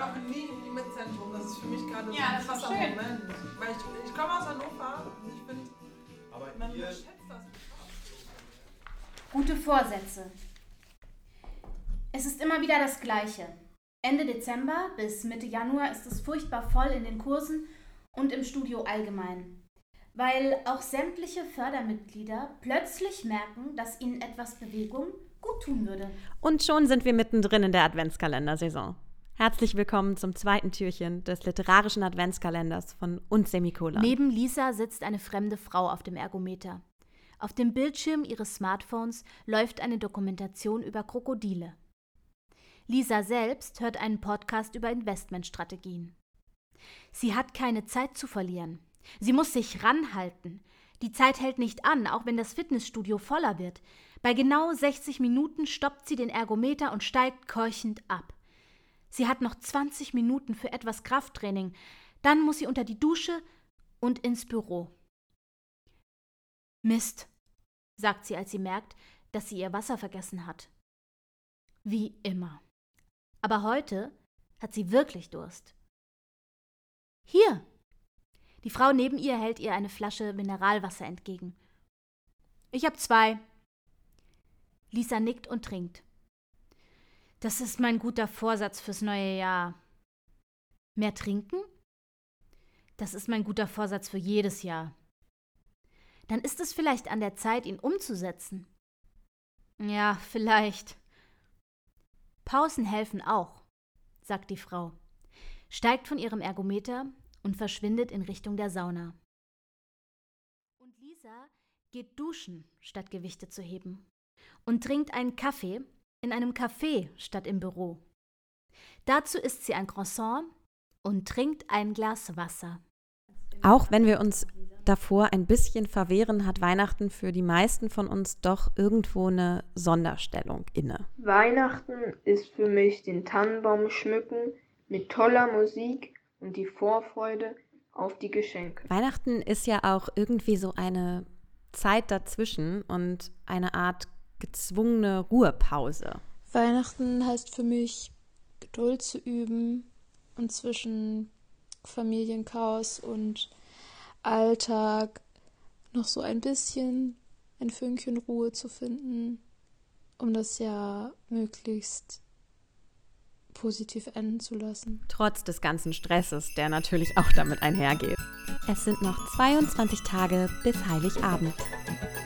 noch nie im Limit-Zentrum. Das ist für mich gerade so Ja, ein krasser Moment. Weil ich komme aus Hannover und ich finde, man unterschätzt das. Gute Vorsätze. Es ist immer wieder das Gleiche. Ende Dezember bis Mitte Januar ist es furchtbar voll in den Kursen und im Studio allgemein. Weil auch sämtliche Fördermitglieder plötzlich merken, dass ihnen etwas Bewegung gut tun würde. Und schon sind wir mittendrin in der Adventskalendersaison. Herzlich willkommen zum zweiten Türchen des literarischen Adventskalenders von Und Semikolon. Neben Lisa sitzt eine fremde Frau auf dem Ergometer. Auf dem Bildschirm ihres Smartphones läuft eine Dokumentation über Krokodile. Lisa selbst hört einen Podcast über Investmentstrategien. Sie hat keine Zeit zu verlieren. Sie muss sich ranhalten. Die Zeit hält nicht an, auch wenn das Fitnessstudio voller wird. Bei genau 60 Minuten stoppt sie den Ergometer und steigt keuchend ab. Sie hat noch 20 Minuten für etwas Krafttraining. Dann muss sie unter die Dusche und ins Büro. Mist, sagt sie, als sie merkt, dass sie ihr Wasser vergessen hat. Wie immer. Aber heute hat sie wirklich Durst. Hier! Die Frau neben ihr hält ihr eine Flasche Mineralwasser entgegen. Ich hab 2. Lisa nickt und trinkt. Das ist mein guter Vorsatz fürs neue Jahr. Mehr trinken? Das ist mein guter Vorsatz für jedes Jahr. Dann ist es vielleicht an der Zeit, ihn umzusetzen. Ja, vielleicht. Pausen helfen auch, sagt die Frau, steigt von ihrem Ergometer und verschwindet in Richtung der Sauna. Und Lisa geht duschen, statt Gewichte zu heben, und trinkt einen Kaffee in einem Café statt im Büro. Dazu isst sie ein Croissant und trinkt ein Glas Wasser. Auch wenn wir uns davor ein bisschen verwehren, hat Weihnachten für die meisten von uns doch irgendwo eine Sonderstellung inne. Weihnachten ist für mich den Tannenbaum schmücken mit toller Musik und die Vorfreude auf die Geschenke. Weihnachten ist ja auch irgendwie so eine Zeit dazwischen und eine Art gezwungene Ruhepause. Weihnachten heißt für mich, Geduld zu üben und zwischen Familienchaos und Alltag noch so ein bisschen ein Fünkchen Ruhe zu finden, um das Jahr möglichst positiv enden zu lassen. Trotz des ganzen Stresses, der natürlich auch damit einhergeht. Es sind noch 22 Tage bis Heiligabend.